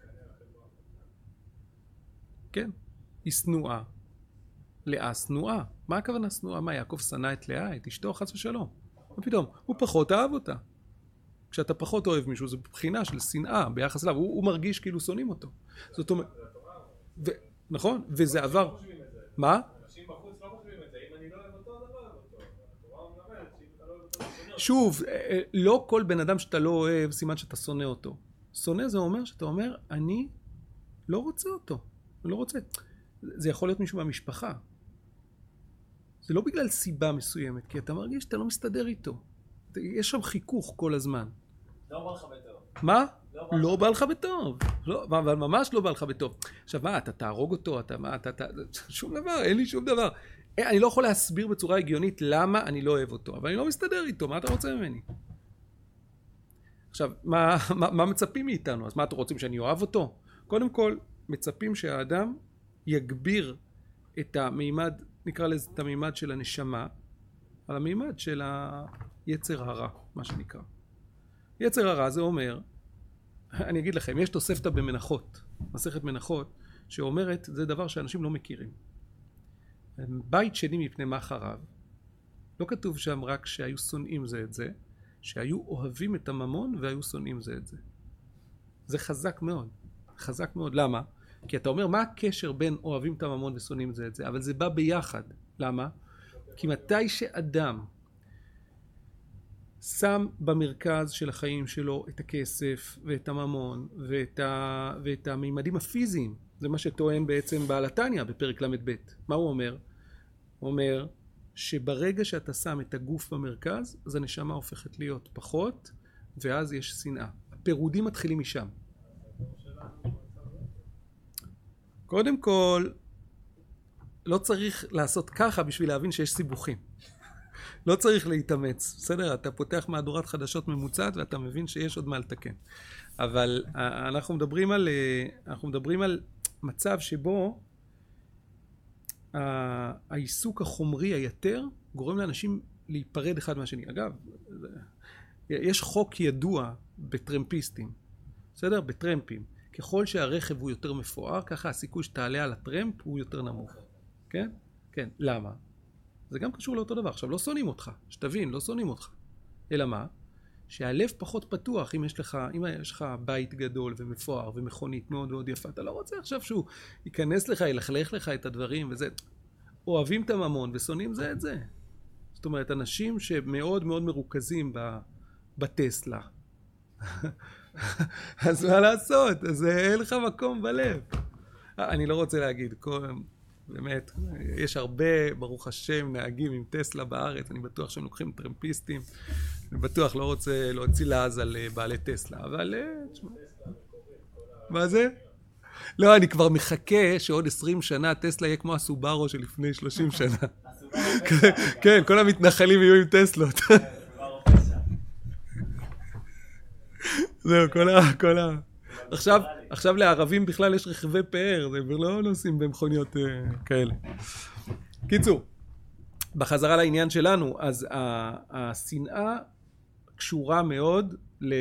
כן, היא שנואה. לאה שנואה. מה הכוונה שנואה? מה, יעקב שנא את לאה, את אשתו, חס ושלום? מה פתאום? הוא פחות אהב אותה. כשאתה פחות אוהב מישהו, זו בחינה של שנאה ביחס אליו, הוא, הוא מרגיש כאילו שונאים אותו. זאת אומרת, ו, נכון? וזה עבר. מה? אנשים בחוץ לא חושבים את זה, אם אני לא אוהב אותו, אני לא אוהב אותו. התורה אומרת שאם אתה לא אוהב אותו, אתה שונא אותו. שוב, לא כל בן אדם שאתה לא אוהב, סימן שאתה שונא אותו. שונא זה אומר שאתה אומר, אני לא רוצה אותו. אני לא רוצה. זה יכול להיות מישהו מהמשפחה. זה לא בגלל סיבה מסוימת, כי אתה מרגיש שאתה לא מסתדר איתו. יש שם חיכוך כל הזמן. לא בא לך בטוב. מה? לא בא לך בטוב. לא, אבל ממש לא בא לך בטוב. עכשיו מה, אתה תהרוג אותו, אתה מה, אתה, אתה, שום דבר, אין לי שום דבר. אני לא יכול להסביר בצורה הגיונית למה אני לא אוהב אותו, אבל אני לא מסתדר איתו, מה אתה רוצה ממני? עכשיו, מה, מה, מה מצפים מאיתנו? אז מה אתם רוצים, שאני אוהב אותו? קודם כל, מצפים שהאדם יגביר את המימד, נקרא לזה את המימד של הנשמה, על המימד של היצר הרע, מה שנקרא. יצר הרע זה אומר, אני אגיד לכם, יש תוספתא במנחות, מסכת מנחות, שאומרת, זה דבר שאנשים לא מכירים. בית שני מפני מה חרב, לא כתוב שם רק שהיו שונאים זה את זה, שהיו אוהבים את הממון והיו שונאים זה את זה. זה חזק מאוד, חזק מאוד. למה? כי אתה אומר, מה הקשר בין אוהבים את הממון ושונאים זה את זה? אבל זה בא ביחד. למה? כי מתי שאדם שם במרכז של החיים שלו את הכסף ואת הממון ואת, ה... ואת המימדים הפיזיים, זה מה שטוען בעצם בעל התניא בפרק למד ב'. מה הוא אומר? הוא אומר שברגע שאתה שם את הגוף במרכז, אז הנשמה הופכת להיות פחות, ואז יש שנאה. הפירודים מתחילים משם. קודם כל, לא צריך לעשות ככה בשביל להבין שיש סיבוכים. לא צריך להתאמץ, בסדר? אתה פותח מהדורת חדשות ממוצעת ואתה מבין שיש עוד מה לתקן. אבל אנחנו מדברים על, אנחנו מדברים על מצב שבו העיסוק החומרי היתר גורם לאנשים להיפרד אחד מהשני. אגב, יש חוק ידוע בטרמפיסטים, בסדר? בטרמפים. ככל שהרכב הוא יותר מפואר, ככה הסיכוי שתעלה על הטרמפ הוא יותר נמוך. כן? כן. למה? זה גם קשור לאותו דבר. עכשיו, לא שונאים אותך. שתבין, לא שונאים אותך. אלא מה? שהלב פחות פתוח. אם יש לך, אם יש לך בית גדול ומפואר ומכונית מאוד מאוד יפה, אתה לא רוצה עכשיו שהוא ייכנס לך, ילכלך לך את הדברים וזה. אוהבים את הממון ושונאים זה את זה. זאת אומרת, אנשים שמאוד מאוד מרוכזים בטסלה. אז מה לעשות? אז אין לך מקום בלב. אני לא רוצה להגיד, באמת, יש הרבה, ברוך השם, נהגים עם טסלה בארץ, אני בטוח שהם לוקחים טרמפיסטים, אני בטוח לא רוצה להוציא לעז על בעלי טסלה, אבל... מה זה? לא, אני כבר מחכה שעוד עשרים שנה טסלה יהיה כמו הסובארו של לפני שלושים שנה. כן, כל המתנחלים יהיו עם טסלות. זהו, כל ה... כל ה... עכשיו, עכשיו לערבים בכלל יש רכבי פאר, זה לא נוסעים במכוניות כאלה. קיצור, בחזרה לעניין שלנו, אז השנאה קשורה מאוד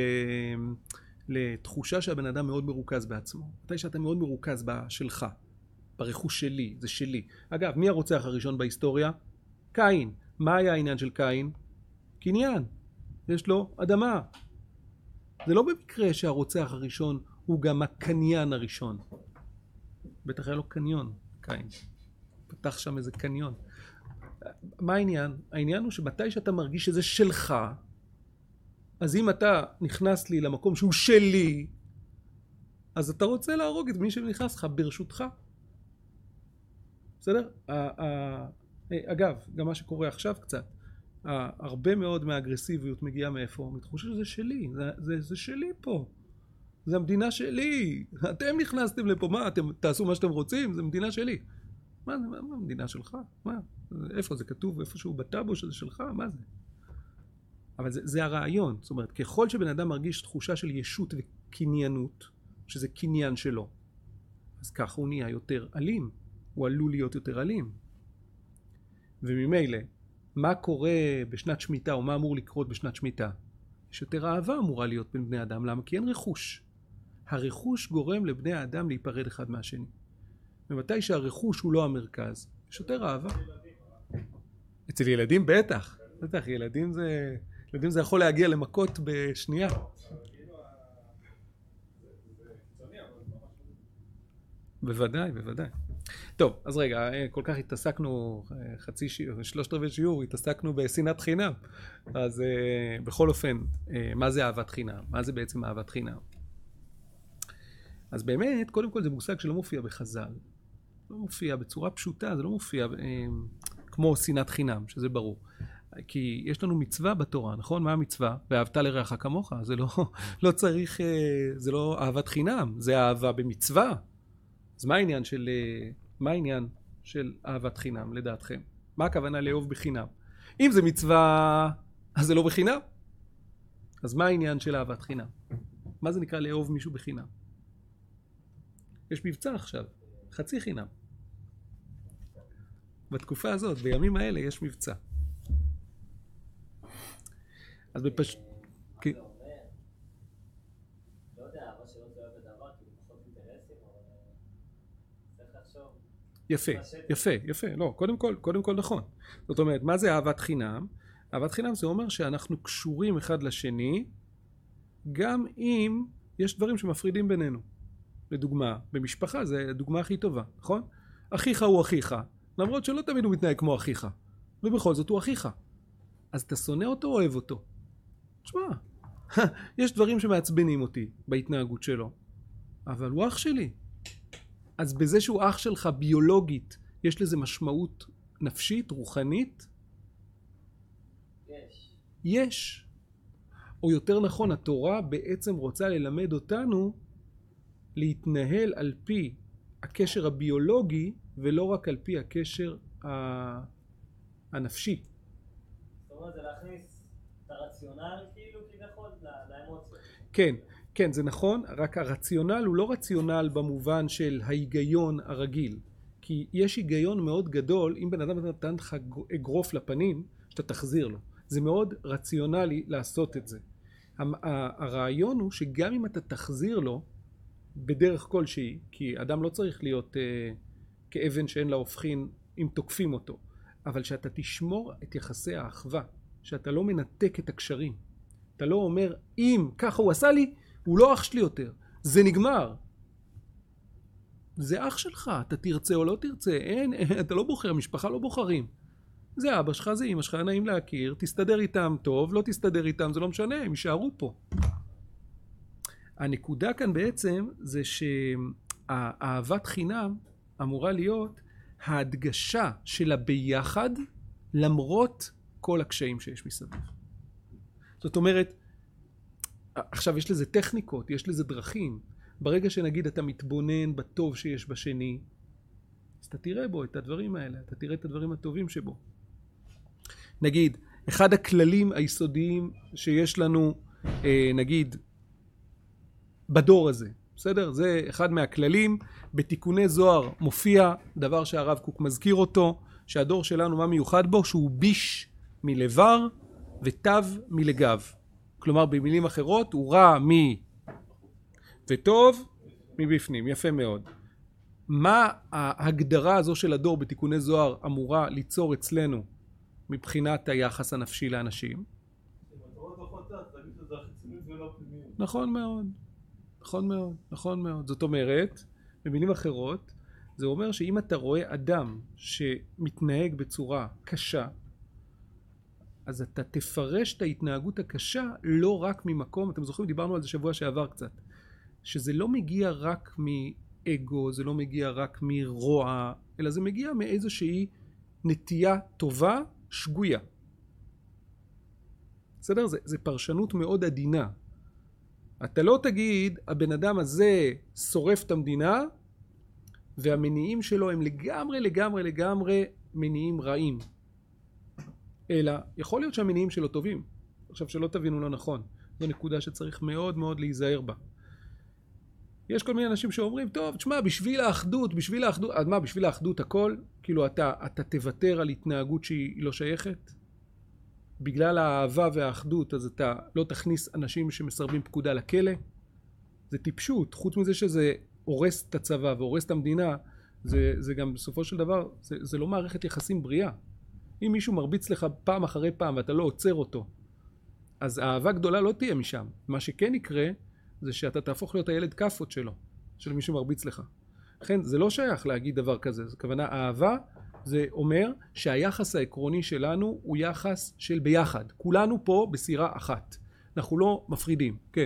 לתחושה שהבן אדם מאוד מרוכז בעצמו. מתי שאתה מאוד מרוכז בשלך, ברכוש שלי, זה שלי. אגב, מי הרוצח הראשון בהיסטוריה? קין. מה היה העניין של קין? קניין. יש לו אדמה. זה לא במקרה שהרוצח הראשון הוא גם הקניין הראשון. בטח היה לו קניון, קין. פתח שם איזה קניון. מה העניין? העניין הוא שמתי שאתה מרגיש שזה שלך, אז אם אתה נכנס לי למקום שהוא שלי, אז אתה רוצה להרוג את מי שנכנס לך ברשותך. בסדר? אגב, גם מה שקורה עכשיו קצת, הרבה מאוד מהאגרסיביות מגיעה מאיפה? מתחושה שזה שלי, זה, זה, זה שלי פה. זה המדינה שלי. אתם נכנסתם לפה, מה? אתם תעשו מה שאתם רוצים? זה מדינה שלי. מה זה? מה, מה המדינה שלך? מה? איפה זה כתוב? איפשהו בטאבו שזה שלך? מה זה? אבל זה, זה הרעיון. זאת אומרת, ככל שבן אדם מרגיש תחושה של ישות וקניינות, שזה קניין שלו, אז ככה הוא נהיה יותר אלים. הוא עלול להיות יותר אלים. וממילא, מה קורה בשנת שמיטה, או מה אמור לקרות בשנת שמיטה? יש יותר אהבה אמורה להיות בין בני אדם. למה? כי אין רכוש. הרכוש גורם לבני האדם להיפרד אחד מהשני. ומתי שהרכוש הוא לא המרכז, יש יותר אהבה. אצל ילדים בטח. בטח, ילדים זה, ילדים זה יכול להגיע למכות בשנייה. בוודאי, בוודאי. טוב, אז רגע, כל כך התעסקנו, חצי שיעור, שלושת רבעי שיעור, התעסקנו בשנאת חינם. אז בכל אופן, מה זה אהבת חינם? מה זה בעצם אהבת חינם? אז באמת, קודם כל זה מושג שלא מופיע בחז"ל. לא מופיע בצורה פשוטה, זה לא מופיע כמו שנאת חינם, שזה ברור. כי יש לנו מצווה בתורה, נכון? מה המצווה? ואהבת לרעך כמוך. זה לא, לא צריך, זה לא אהבת חינם, זה אהבה במצווה. אז מה העניין של, מה העניין של אהבת חינם לדעתכם? מה הכוונה לאהוב בחינם? אם זה מצווה, אז זה לא בחינם. אז מה העניין של אהבת חינם? מה זה נקרא לאהוב מישהו בחינם? יש מבצע עכשיו, חצי חינם. בתקופה הזאת, בימים האלה, יש מבצע. אז בפשוט... יפה, יפה, יפה. לא, קודם כל, קודם כל נכון. זאת אומרת, מה זה אהבת חינם? אהבת חינם זה אומר שאנחנו קשורים אחד לשני, גם אם יש דברים שמפרידים בינינו. לדוגמה, במשפחה זה הדוגמה הכי טובה, נכון? אחיך הוא אחיך, למרות שלא תמיד הוא מתנהג כמו אחיך, ובכל זאת הוא אחיך. אז אתה שונא אותו או אוהב אותו? תשמע, יש דברים שמעצבנים אותי בהתנהגות שלו, אבל הוא אח שלי. אז בזה שהוא אח שלך ביולוגית, יש לזה משמעות נפשית, רוחנית? יש. יש. או יותר נכון, התורה בעצם רוצה ללמד אותנו להתנהל על פי הקשר הביולוגי, ולא רק על פי הקשר הנפשי. זאת אומרת, זה להכניס את הרציונל כאילו כביכול לאמוציות. כן, כן, זה נכון, רק הרציונל הוא לא רציונל במובן של ההיגיון הרגיל. כי יש היגיון מאוד גדול, אם בן אדם נתן לך אגרוף לפנים, שאתה תחזיר לו. זה מאוד רציונלי לעשות את זה. הרעיון הוא שגם אם אתה תחזיר לו, בדרך כלשהי, כי אדם לא צריך להיות uh, כאבן שאין לה הופכין אם תוקפים אותו, אבל שאתה תשמור את יחסי האחווה, שאתה לא מנתק את הקשרים. אתה לא אומר, אם ככה הוא עשה לי, הוא לא אח שלי יותר. זה נגמר. זה אח שלך, אתה תרצה או לא תרצה, אין, אין, אתה לא בוחר, משפחה לא בוחרים. זה אבא שלך, זה אמא שלך, נעים להכיר, תסתדר איתם טוב, לא תסתדר איתם, זה לא משנה, הם יישארו פה. הנקודה כאן בעצם זה שהאהבת חינם אמורה להיות ההדגשה של הביחד למרות כל הקשיים שיש מסביב. זאת אומרת, עכשיו יש לזה טכניקות, יש לזה דרכים. ברגע שנגיד אתה מתבונן בטוב שיש בשני, אז אתה תראה בו את הדברים האלה, אתה תראה את הדברים הטובים שבו. נגיד, אחד הכללים היסודיים שיש לנו, נגיד, בדור הזה, בסדר? זה אחד מהכללים. בתיקוני זוהר מופיע דבר שהרב קוק מזכיר אותו, שהדור שלנו מה מיוחד בו? שהוא ביש מלבר וטב מלגב. כלומר, במילים אחרות, הוא רע מ... וטוב מבפנים. יפה מאוד. מה ההגדרה הזו של הדור בתיקוני זוהר אמורה ליצור אצלנו מבחינת היחס הנפשי לאנשים? נכון מאוד. נכון מאוד, נכון מאוד. זאת אומרת, במילים אחרות, זה אומר שאם אתה רואה אדם שמתנהג בצורה קשה, אז אתה תפרש את ההתנהגות הקשה לא רק ממקום, אתם זוכרים, דיברנו על זה שבוע שעבר קצת, שזה לא מגיע רק מאגו, זה לא מגיע רק מרוע, אלא זה מגיע מאיזושהי נטייה טובה, שגויה. בסדר? זה, זה פרשנות מאוד עדינה. אתה לא תגיד, הבן אדם הזה שורף את המדינה, והמניעים שלו הם לגמרי, לגמרי, לגמרי מניעים רעים. אלא, יכול להיות שהמניעים שלו טובים. עכשיו שלא תבינו לא נכון. זו נקודה שצריך מאוד מאוד להיזהר בה. יש כל מיני אנשים שאומרים, טוב, תשמע, בשביל האחדות, בשביל האחדות, אז מה, בשביל האחדות הכל? כאילו, אתה, אתה תוותר על התנהגות שהיא לא שייכת? בגלל האהבה והאחדות, אז אתה לא תכניס אנשים שמסרבים פקודה לכלא? זה טיפשות. חוץ מזה שזה הורס את הצבא והורס את המדינה, זה, זה גם בסופו של דבר, זה, זה לא מערכת יחסים בריאה. אם מישהו מרביץ לך פעם אחרי פעם ואתה לא עוצר אותו, אז האהבה גדולה לא תהיה משם. מה שכן יקרה, זה שאתה תהפוך להיות הילד כפות שלו, של מישהו מרביץ לך. לכן, זה לא שייך להגיד דבר כזה. זו כוונה, אהבה זה אומר שהיחס העקרוני שלנו הוא יחס של ביחד. כולנו פה בסירה אחת. אנחנו לא מפרידים. כן.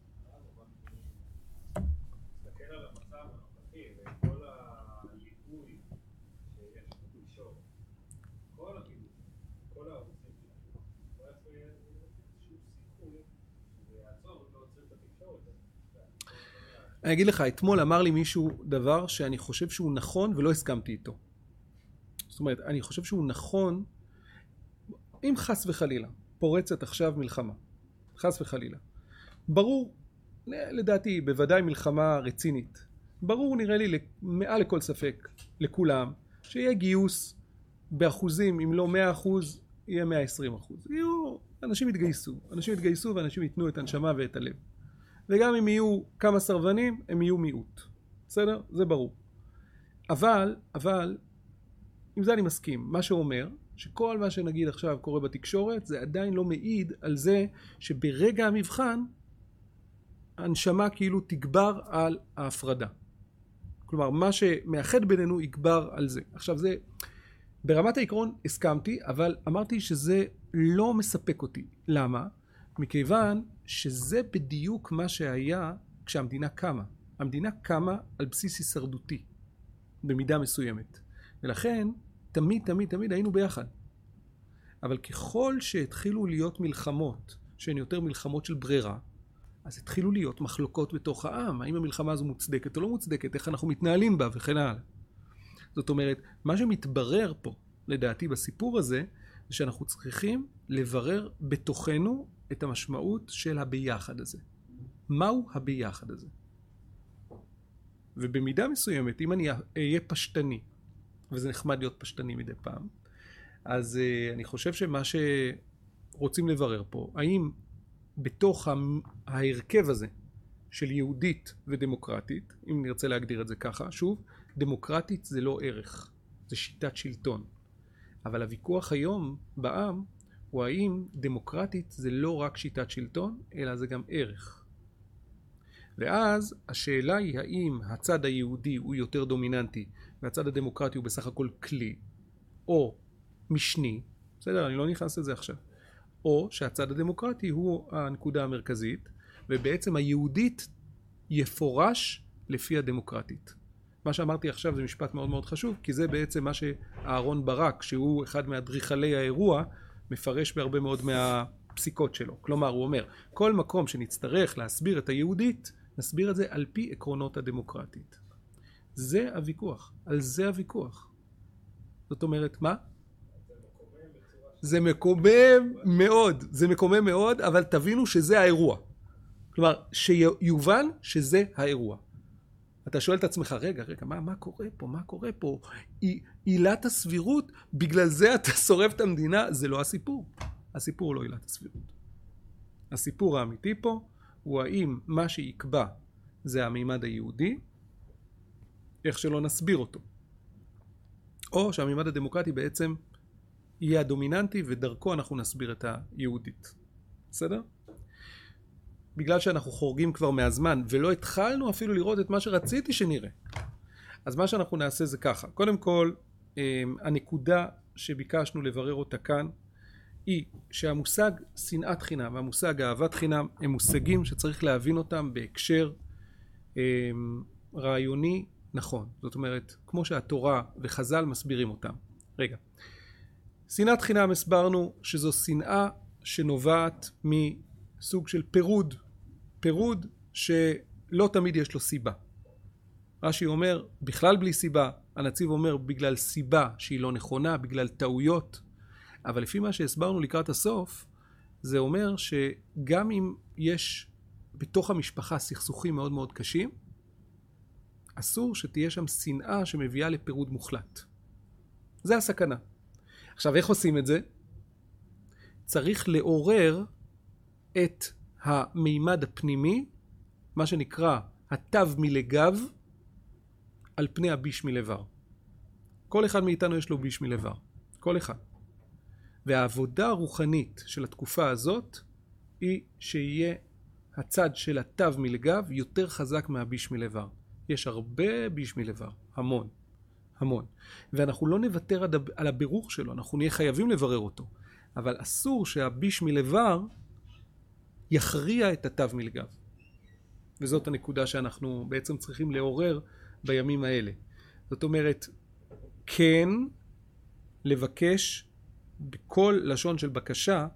תסתכל על המצב הנוכחי וכל הליווי שיש בתקשורת. כל הגיבוי, כל הערוצים שלנו. לא יעשו איזשהו סיכוי שזה יעצור ולא עוצר את התקשורת. אני אגיד לך, אתמול אמר לי מישהו דבר שאני חושב שהוא נכון ולא הסכמתי איתו. זאת אומרת, אני חושב שהוא נכון, אם חס וחלילה, פורצת עכשיו מלחמה, חס וחלילה. ברור, לדעתי, בוודאי מלחמה רצינית. ברור, נראה לי, מעל לכל ספק, לכולם, שיהיה גיוס באחוזים, אם לא מאה אחוז, יהיה מאה ועשרים אחוז. יהיו, אנשים יתגייסו, אנשים יתגייסו ואנשים ייתנו את הנשמה ואת הלב. וגם אם יהיו כמה סרבנים, הם יהיו מיעוט. בסדר? זה ברור. אבל, אבל, עם זה אני מסכים. מה שאומר, שכל מה שנגיד עכשיו קורה בתקשורת, זה עדיין לא מעיד על זה שברגע המבחן, הנשמה כאילו תגבר על ההפרדה. כלומר, מה שמאחד בינינו יגבר על זה. עכשיו זה, ברמת העיקרון הסכמתי, אבל אמרתי שזה לא מספק אותי. למה? מכיוון שזה בדיוק מה שהיה כשהמדינה קמה. המדינה קמה על בסיס הישרדותי, במידה מסוימת. ולכן, תמיד, תמיד, תמיד היינו ביחד. אבל ככל שהתחילו להיות מלחמות, שהן יותר מלחמות של ברירה, אז התחילו להיות מחלוקות בתוך העם. האם המלחמה הזו מוצדקת או לא מוצדקת, איך אנחנו מתנהלים בה וכן הלאה. זאת אומרת, מה שמתברר פה, לדעתי בסיפור הזה, זה שאנחנו צריכים לברר בתוכנו את המשמעות של הביחד הזה. מהו הביחד הזה? ובמידה מסוימת, אם אני אהיה פשטני, וזה נחמד להיות פשטני מדי פעם, אז uh, אני חושב שמה שרוצים לברר פה, האם בתוך ההרכב הזה של יהודית ודמוקרטית, אם נרצה להגדיר את זה ככה, שוב, דמוקרטית זה לא ערך, זה שיטת שלטון. אבל הוויכוח היום בעם הוא האם דמוקרטית זה לא רק שיטת שלטון, אלא זה גם ערך. ואז השאלה היא האם הצד היהודי הוא יותר דומיננטי, והצד הדמוקרטי הוא בסך הכל כלי, או משני, בסדר, אני לא נכנס לזה עכשיו, או שהצד הדמוקרטי הוא הנקודה המרכזית, ובעצם היהודית יפורש לפי הדמוקרטית. מה שאמרתי עכשיו זה משפט מאוד מאוד חשוב, כי זה בעצם מה שאהרון ברק, שהוא אחד מהדריכלי האירוע, מפרש בהרבה מאוד מהפסיקות שלו. כלומר, הוא אומר, כל מקום שנצטרך להסביר את היהודית, נסביר את זה על פי עקרונות הדמוקרטית. זה הוויכוח, על זה הוויכוח. זאת אומרת, מה? זה מקומם מאוד, זה מקומם מאוד, אבל תבינו שזה האירוע. כלומר, שיובן שזה האירוע. אתה שואל את עצמך, רגע, רגע, מה, מה קורה פה? מה קורה פה? עילת הסבירות, בגלל זה אתה שורף את המדינה, זה לא הסיפור. הסיפור הוא לא עילת הסבירות. הסיפור האמיתי פה הוא האם מה שיקבע זה המימד היהודי, איך שלא נסביר אותו. או שהמימד הדמוקרטי בעצם יהיה הדומיננטי, ודרכו אנחנו נסביר את היהודית. בסדר? בגלל שאנחנו חורגים כבר מהזמן, ולא התחלנו אפילו לראות את מה שרציתי שנראה. אז מה שאנחנו נעשה זה ככה. קודם כל, הנקודה שביקשנו לברר אותה כאן, היא שהמושג שנאת חינם והמושג אהבת חינם, הם מושגים שצריך להבין אותם בהקשר רעיוני נכון. זאת אומרת, כמו שהתורה וחז"ל מסבירים אותם. רגע. שנאת חינם הסברנו שזו שנאה שנובעת מסוג של פירוד. פירוד שלא תמיד יש לו סיבה. רש"י אומר, בכלל בלי סיבה. הנציב אומר, בגלל סיבה שהיא לא נכונה, בגלל טעויות. אבל לפי מה שהסברנו לקראת הסוף, זה אומר שגם אם יש בתוך המשפחה סכסוכים מאוד מאוד קשים, אסור שתהיה שם שנאה שמביאה לפירוד מוחלט. זה הסכנה. עכשיו, איך עושים את זה? צריך לעורר את המימד הפנימי, מה שנקרא התו מלגב, על פני הביש מלבר. כל אחד מאיתנו יש לו ביש מלבר. כל אחד. והעבודה הרוחנית של התקופה הזאת היא שיהיה הצד של התו מלגב יותר חזק מהביש מלבר. יש הרבה ביש מלבר, המון, המון. ואנחנו לא נוותר על הבירור שלו, אנחנו נהיה חייבים לברר אותו. אבל אסור שהביש מלבר יכריע את התו מלגב. וזאת הנקודה שאנחנו בעצם צריכים לעורר בימים האלה. זאת אומרת, כן לבקש בכל לשון של בקשה,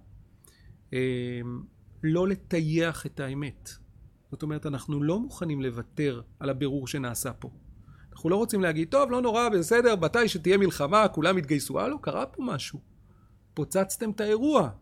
לא לטייח את האמת. זאת אומרת, אנחנו לא מוכנים לוותר על הבירור שנעשה פה. אנחנו לא רוצים להגיד, טוב, לא נורא, בסדר, מתי שתהיה מלחמה, כולם יתגייסו. אה, לא, קרה פה משהו. פוצצתם את האירוע.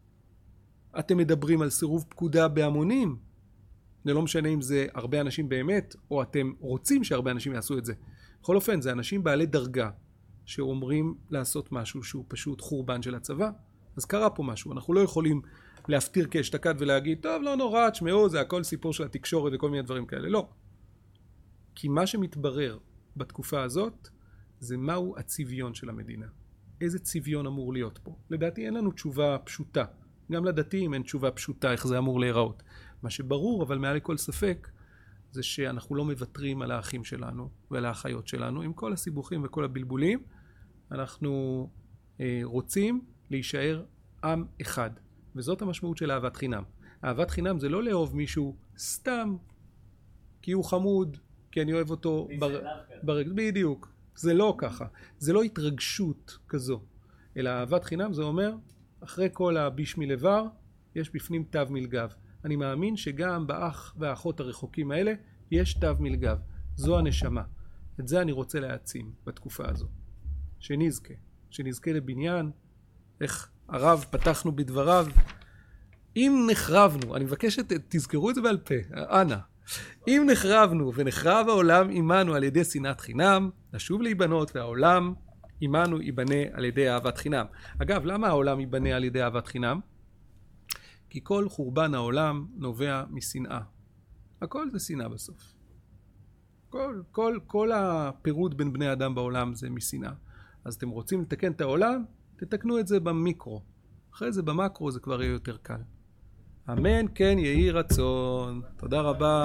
אתם מדברים על סירוב פקודה בהמונים. זה לא משנה אם זה הרבה אנשים באמת, או אתם רוצים שהרבה אנשים יעשו את זה. בכל אופן, זה אנשים בעלי דרגה, שאומרים לעשות משהו שהוא פשוט חורבן של הצבא. אז קרה פה משהו. אנחנו לא יכולים להפתיר כאשתקד ולהגיד, טוב, לא נורא, תשמעו, זה הכל סיפור של התקשורת וכל מיני דברים כאלה. לא. כי מה שמתברר בתקופה הזאת, זה מהו הצביון של המדינה. איזה צביון אמור להיות פה. לדעתי אין לנו תשובה פשוטה. גם לדתיים אין תשובה פשוטה איך זה אמור להיראות. מה שברור, אבל מעל לכל ספק, זה שאנחנו לא מוותרים על האחים שלנו ועל האחיות שלנו. עם כל הסיבוכים וכל הבלבולים, אנחנו אה, רוצים להישאר עם אחד. וזאת המשמעות של אהבת חינם. אהבת חינם זה לא לאהוב מישהו סתם, כי הוא חמוד, כי אני אוהב אותו בר... בר... בדיוק. זה לא ככה. זה לא התרגשות כזו. אלא אהבת חינם זה אומר, אחרי כל הביש מלבר, יש בפנים תו מלגב. אני מאמין שגם באח והאחות הרחוקים האלה, יש תו מלגב. זו הנשמה. את זה אני רוצה להעצים בתקופה הזו. שנזכה. שנזכה לבניין. איך הרב פתחנו בדבריו. אם נחרבנו, אני מבקש שתזכרו את זה בעל פה, אנא. אם נחרבנו ונחרב העולם עמנו על ידי שנאת חינם, נשוב להיבנות והעולם עמנו ייבנה על ידי אהבת חינם. אגב, למה העולם ייבנה על ידי אהבת חינם? כי כל חורבן העולם נובע משנאה. הכל זה שנאה בסוף. כל, כל, כל הפירוד בין בני אדם בעולם זה משנאה. אז אתם רוצים לתקן את העולם? תתקנו את זה במיקרו. אחרי זה במקרו זה כבר יהיה יותר קל. אמן, כן יהי רצון. תודה רבה.